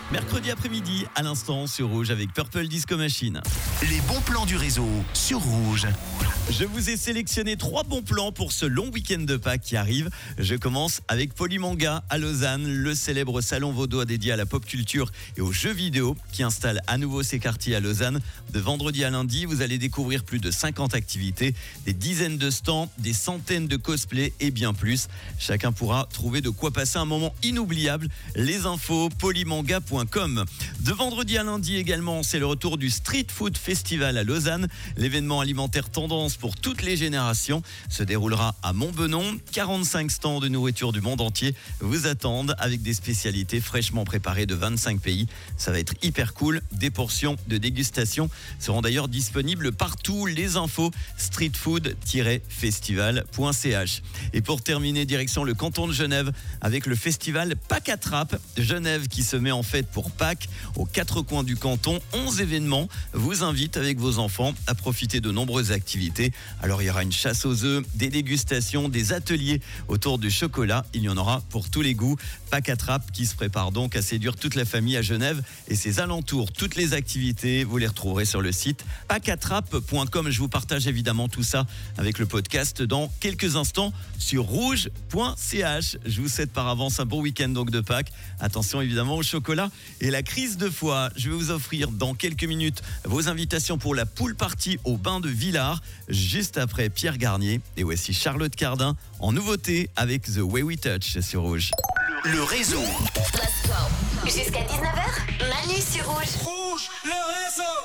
Mercredi après-midi, à l'instant sur Rouge avec Purple Disco Machine. Les bons plans du réseau sur Rouge. Je vous ai sélectionné 3 bons plans pour ce long week-end de Pâques qui arrive. Je commence avec Polymanga à Lausanne, le célèbre salon vaudois dédié à la pop culture et aux jeux vidéo qui installe à nouveau ses quartiers à Lausanne. De vendredi à lundi, vous allez découvrir plus de 50 activités, des dizaines de stands, des centaines de cosplays et bien plus. Chacun pourra trouver de quoi passer un moment inoubliable. Les infos, polymanga.com. De vendredi à lundi également, c'est le retour du Street Food Festival à Lausanne. L'événement alimentaire tendance pour toutes les générations se déroulera à Montbenon. 45 stands de nourriture du monde entier vous attendent avec des spécialités fraîchement préparées de 25 pays. Ça va être hyper cool. Des portions de dégustation seront d'ailleurs disponibles partout. Les infos streetfood-festival.ch. Et pour terminer, direction le canton de Genève avec le festival Pâques Attrape. Genève qui se met en fête pour Pâques aux 4 coins du canton. 11 événements vous invitent avec vos enfants à profiter de nombreuses activités. Alors il y aura une chasse aux œufs, des dégustations, des ateliers autour du chocolat. Il y en aura pour tous les goûts. Pâques Attrape qui se prépare donc à séduire toute la famille à Genève et ses alentours. Toutes les activités, vous les retrouverez sur le site pâquesattrape.com. Je vous partage évidemment tout ça avec le podcast dans quelques instants sur rouge.ch. Je vous souhaite par avance un bon week-end donc de Pâques. Attention évidemment au chocolat et la crise de foie. Je vais vous offrir dans quelques minutes vos invitations pour la pool party au bain de Villars, juste après Pierre Garnier. Et voici Charlotte Cardin en nouveauté avec The Way We Touch sur Rouge. Le réseau. Let's go. Jusqu'à 19h, Manu sur Rouge. Rouge, le réseau.